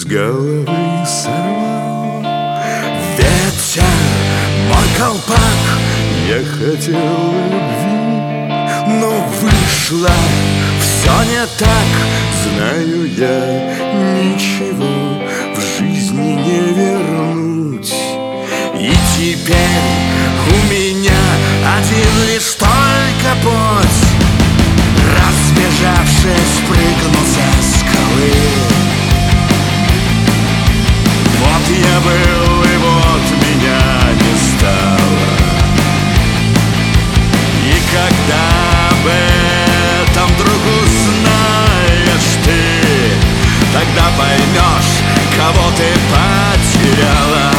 головы сорвал ветер мой колпак. Я хотел любви, но вышло все не так. Знаю я, ничего в жизни не вернуть. И теперь у меня один лишь только путь. Разбежавшись, прыгну за скалы. Вот я был, и вот меня не стало. И когда об этом вдруг узнаешь ты, тогда поймешь, кого ты потеряла.